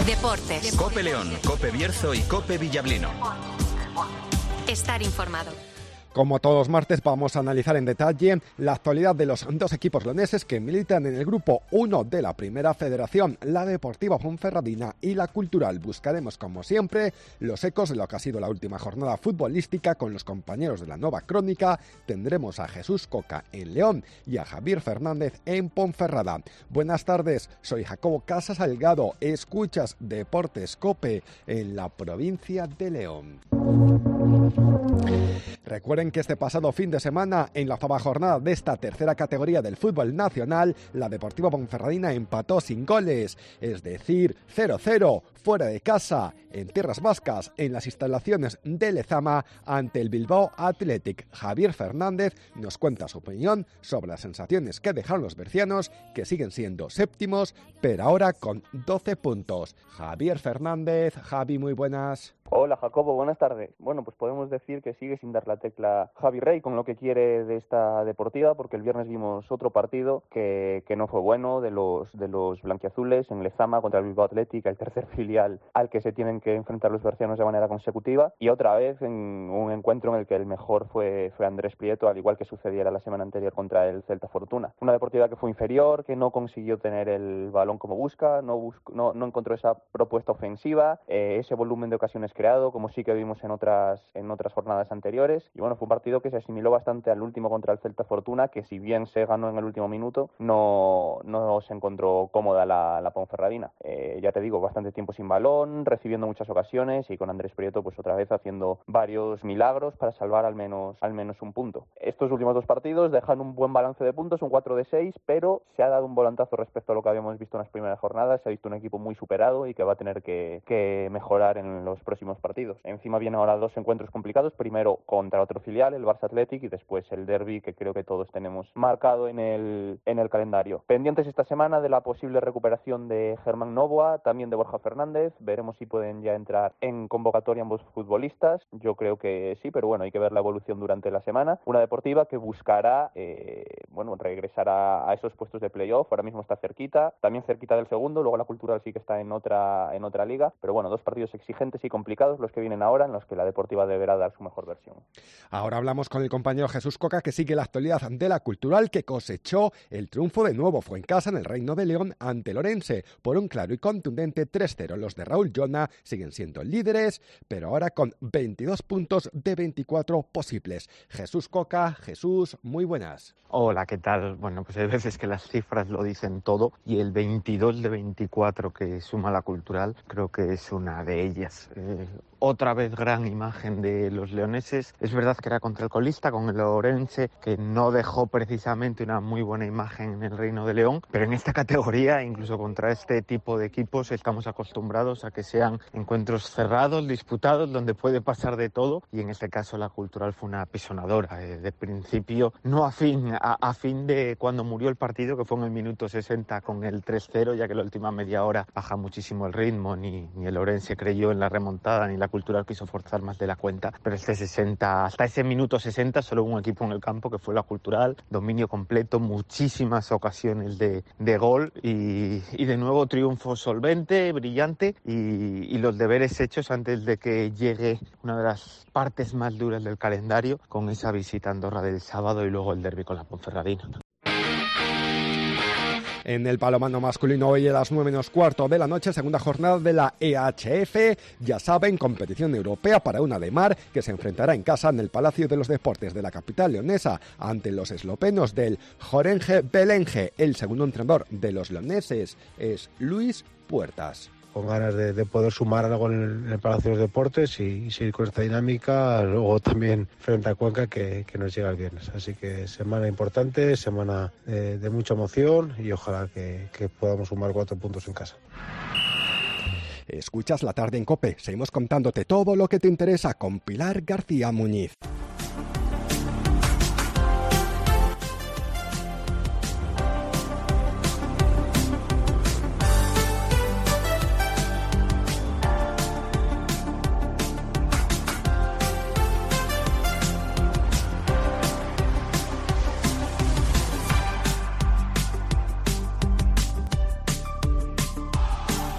Deportes. COPE León, COPE Bierzo y COPE Villablino. Estar informado. Como todos los martes, vamos a analizar en detalle la actualidad de los dos equipos leoneses que militan en el grupo 1 de la Primera Federación, la Deportiva Ponferradina y la Cultural. Buscaremos, como siempre, los ecos de lo que ha sido la última jornada futbolística con los compañeros de la Nueva Crónica. Tendremos a Jesús Coca en León y a Javier Fernández en Ponferrada. Buenas tardes, soy Jacobo Casas Salgado. Escuchas Deportes COPE en la provincia de León. Recuerden que este pasado fin de semana, en la octava jornada de esta tercera categoría del fútbol nacional, la Deportiva Ponferradina empató sin goles, es decir, 0-0, fuera de casa, en tierras vascas, en las instalaciones de Lezama, ante el Bilbao Athletic. Javier Fernández nos cuenta su opinión sobre las sensaciones que dejaron los bercianos, que siguen siendo séptimos, pero ahora con 12 puntos. Javier Fernández, Javi, muy buenas. Hola Jacobo, buenas tardes. Bueno, pues podemos decir que sigue sin dar la tecla Javi Rey con lo que quiere de esta deportiva, porque el viernes vimos otro partido que no fue bueno de los blanquiazules en Lezama contra el Bilbao Athletic, el tercer filial al que se tienen que enfrentar los bercianos de manera consecutiva, y otra vez en un encuentro en el que el mejor fue Andrés Prieto, al igual que sucediera la semana anterior contra el Celta Fortuna. Una deportiva que fue inferior, que no consiguió tener el balón como busca, no encontró esa propuesta ofensiva, ese volumen de ocasiones creado, como sí que vimos en otras jornadas anteriores. Y bueno, fue un partido que se asimiló bastante al último contra el Celta Fortuna, que si bien se ganó en el último minuto, no se encontró cómoda la Ponferradina. Ya te digo, bastante tiempo sin balón, recibiendo muchas ocasiones, y con Andrés Prieto pues otra vez haciendo varios milagros para salvar al menos un punto. Estos últimos dos partidos dejan un buen balance de puntos, un 4 de 6, pero se ha dado un volantazo respecto a lo que habíamos visto en las primeras jornadas. Se ha visto un equipo muy superado y que va a tener que mejorar en los próximos partidos. Encima vienen ahora dos encuentros complicados, primero contra otro filial, el Barça Athletic, y después el derbi que creo que todos tenemos marcado en el calendario. Pendientes esta semana de la posible recuperación de Germán Novoa, también de Borja Fernández. Veremos si pueden ya entrar en convocatoria ambos futbolistas. Yo creo que sí, pero bueno, hay que ver la evolución durante la semana. Una deportiva que buscará regresar a esos puestos de playoff. Ahora mismo está cerquita, también cerquita del segundo. Luego la Cultural sí que está en otra liga, pero bueno, dos partidos exigentes y complicados los que vienen ahora, en los que la deportiva deberá dar su mejor versión. Ahora hablamos con el compañero Jesús Coca, que sigue la actualidad de la Cultural, que cosechó el triunfo de nuevo. Fue en casa, en el Reino de León, ante el Orense, por un claro y contundente 3-0. Los de Raúl Llona siguen siendo líderes, pero ahora con 22 puntos de 24 posibles. Jesús Coca, Jesús, muy buenas. Hola, ¿qué tal? Bueno, pues hay veces que las cifras lo dicen todo, y el 22 de 24 que suma la Cultural creo que es una de ellas. Otra vez gran imagen de los leoneses. Es verdad que era contra el colista, con el Orense, que no dejó precisamente una muy buena imagen en el Reino de León, pero en esta categoría, incluso contra este tipo de equipos, estamos acostumbrados a que sean encuentros cerrados, disputados, donde puede pasar de todo, y en este caso la Cultural fue una apisonadora, de principio, no a fin de cuando murió el partido, que fue en el minuto 60 con el 3-0, ya que la última media hora baja muchísimo el ritmo, ni el Orense creyó en la remontada, ni la Cultural quiso forzar más de la cuenta, pero hasta ese minuto 60 solo un equipo en el campo, que fue la Cultural, dominio completo, muchísimas ocasiones de gol, y de nuevo triunfo solvente, brillante, y los deberes hechos antes de que llegue una de las partes más duras del calendario, con esa visita a Andorra del sábado y luego el derbi con la Ponferradina. En el balonmano masculino, hoy a las 9:15 de la noche, segunda jornada de la EHF. Ya saben, competición europea para una de mar, que se enfrentará en casa en el Palacio de los Deportes de la capital leonesa ante los eslovenos del Jorenge Belenge. El segundo entrenador de los leoneses es Luis Puertas. Con ganas de poder sumar algo en el Palacio de los Deportes y seguir con esta dinámica, luego también frente a Cuenca que nos llega el viernes. Así que semana importante, semana de mucha emoción, y ojalá que podamos sumar 4 puntos en casa. Escuchas La Tarde en COPE. Seguimos contándote todo lo que te interesa con Pilar García Muñiz.